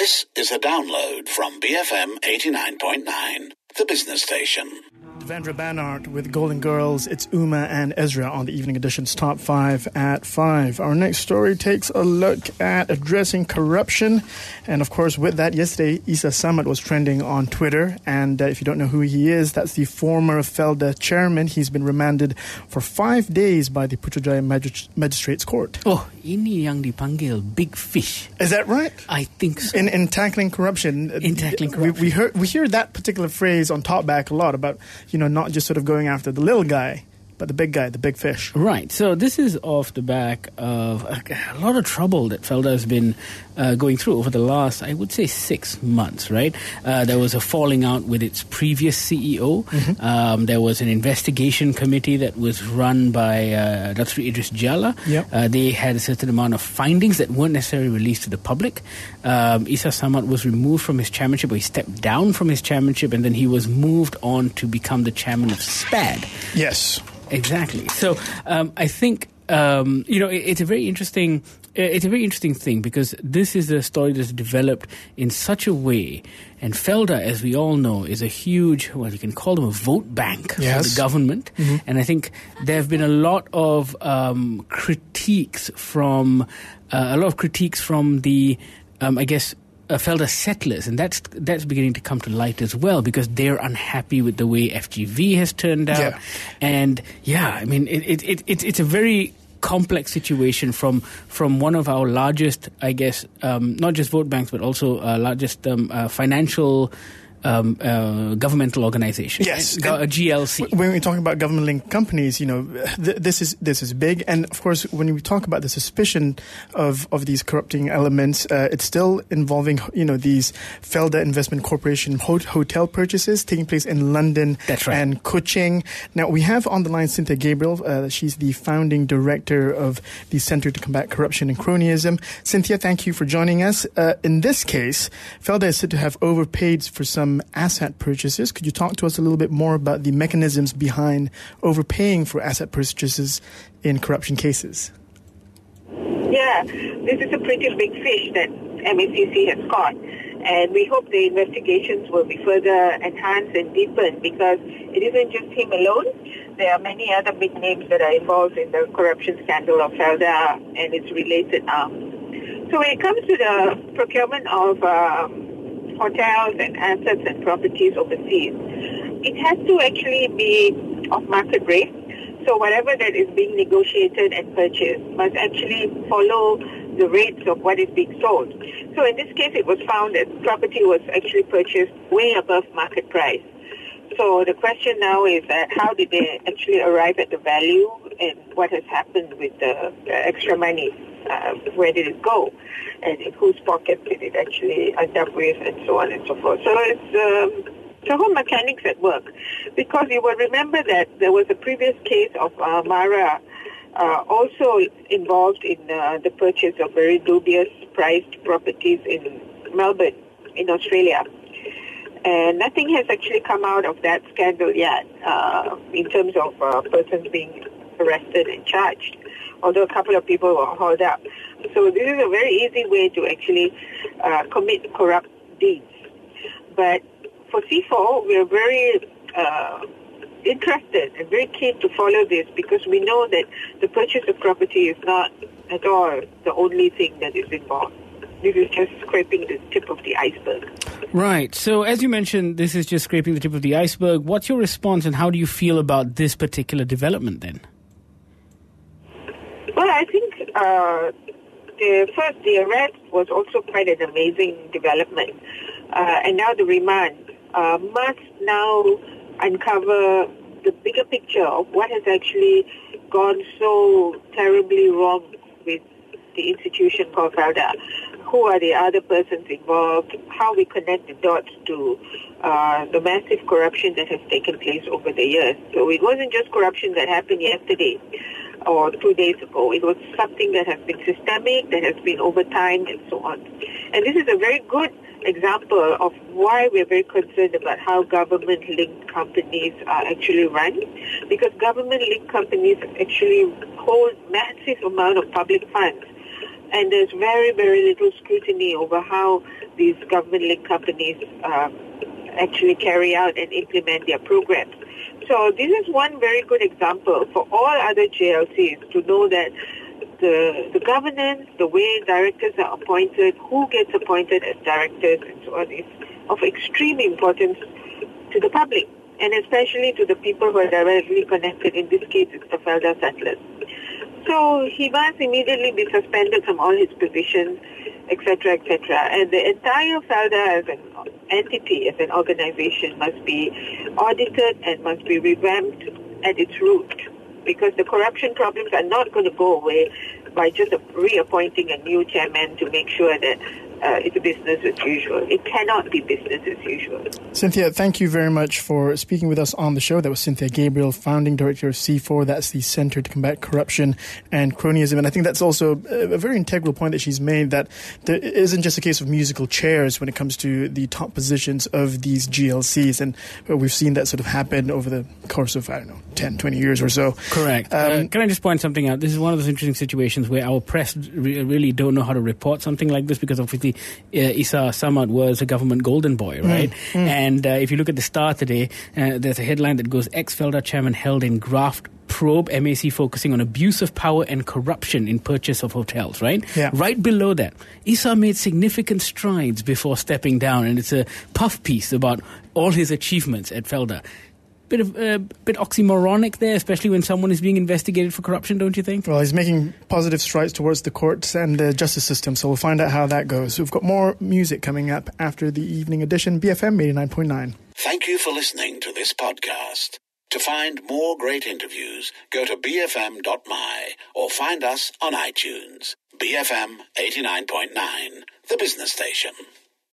This is a download from BFM 89.9, the business station. Devendra Banhart with Golden Girls. It's Uma and Ezra on the Evening Edition's Top 5 at 5. Our next story takes a look at addressing corruption. And of course, with that, yesterday, Isa Samad was trending on Twitter. And if you don't know who he is, that's the former Felda chairman. He's been remanded for 5 days by the Putrajaya Magistrates Court. Oh, ini yang dipanggil big fish. Is that right? I think so. In tackling corruption. In tackling corruption. We hear that particular phrase on Talkback a lot about, not just sort of going after the little guy, but the big guy, the big fish. Right. So this is off the back of a lot of trouble that Felda has been going through over the last, I would say, 6 months, right? There was a falling out with its previous CEO. Mm-hmm. There was an investigation committee that was run by Dr. Idris Jalla. Yep. They had a certain amount of findings that weren't necessarily released to the public. Isa Samad was removed from his chairmanship, or he stepped down from his chairmanship, and then he was moved on to become the chairman of SPAD. Yes. Exactly. So I think it's a very interesting. It's a very interesting thing because this is a story that's developed in such a way, and Felda, as we all know, is a huge, you can call them a vote bank for the government. Mm-hmm. And I think there have been a lot of critiques from the, Felda settlers, and that's beginning to come to light as well because they're unhappy with the way FGV has turned out. Yeah. And it's a very complex situation from one of our largest, not just vote banks but also largest financial governmental organization. Yes, GLC. When we talk about government-linked companies, this is big, and of course, when we talk about the suspicion of these corrupting elements, it's still involving these Felda Investment Corporation hotel purchases taking place in London. That's right. And Kuching. Now we have on the line Cynthia Gabriel. She's the founding director of the Centre to Combat Corruption and Cronyism. Cynthia, thank you for joining us. In this case, Felda is said to have overpaid for some asset purchases. Could you talk to us a little bit more about the mechanisms behind overpaying for asset purchases in corruption cases? Yeah, this is a pretty big fish that MACC has caught, and we hope the investigations will be further enhanced and deepened because it isn't just him alone. There are many other big names that are involved in the corruption scandal of Felda and its related arms. So when it comes to the procurement of hotels and assets and properties overseas, it has to actually be of market rate. So whatever that is being negotiated and purchased must actually follow the rates of what is being sold. So in this case, it was found that property was actually purchased way above market price. So the question now is that how did they actually arrive at the value and what has happened with the extra money? Where did it go? And in whose pocket did it actually end up with, and so on and so forth. So it's the whole mechanics at work. Because you will remember that there was a previous case of Mara also involved in the purchase of very dubious priced properties in Melbourne, in Australia. And nothing has actually come out of that scandal yet in terms of persons being arrested and charged, although a couple of people were hauled up. So this is a very easy way to actually commit corrupt deeds. But for C4, we are very interested and very keen to follow this because we know that the purchase of property is not at all the only thing that is involved. This is just scraping the tip of the iceberg. Right. So as you mentioned, this is just scraping the tip of the iceberg. What's your response and how do you feel about this particular development then? Well, I think the arrest was also quite an amazing development. And now the remand must now uncover the bigger picture of what has actually gone so terribly wrong with the institution called Felda. Who are the other persons involved? How we connect the dots to the massive corruption that has taken place over the years. So it wasn't just corruption that happened yesterday or 2 days ago. It was something that has been systemic, that has been over time, and so on. And this is a very good example of why we're very concerned about how government-linked companies are actually run, because government-linked companies actually hold massive amount of public funds and there's very, very little scrutiny over how these government-linked companies actually carry out and implement their programs. So this is one very good example for all other JLCs to know that the governance, the way directors are appointed, who gets appointed as directors, and so on, is of extreme importance to the public, and especially to the people who are directly connected. In this case, it's the Felda settlers. So he must immediately be suspended from all his positions, etc., etc. And the entire Felda as an entity, as an organization, must be audited and must be revamped at its root, because the corruption problems are not going to go away by just reappointing a new chairman to make sure that it's business as usual. It cannot be business as usual. Cynthia, thank you very much for speaking with us on the show. That was Cynthia Gabriel, founding director of C4. That's the Centre to Combat Corruption and Cronyism. And I think that's also a very integral point that she's made, that there isn't just a case of musical chairs when it comes to the top positions of these GLCs. And we've seen that sort of happen over the course of, 10, 20 years or so. Correct. Can I just point something out? This is one of those interesting situations where our press really don't know how to report something like this, because obviously Issa Samad was a government golden boy, right? And if you look at the Star today, there's a headline that goes, ex-Felda chairman held in graft probe, MAC focusing on abuse of power and corruption in purchase of hotels, right? Yeah. Right below that, Issa made significant strides before stepping down, and it's a puff piece about all his achievements at Felda. Bit oxymoronic there, especially when someone is being investigated for corruption, don't you think? Well, he's making positive strides towards the courts and the justice system, so we'll find out how that goes. We've got more music coming up after the evening edition, BFM 89.9. Thank you for listening to this podcast. To find more great interviews, go to bfm.my or find us on iTunes. BFM 89.9, the business station.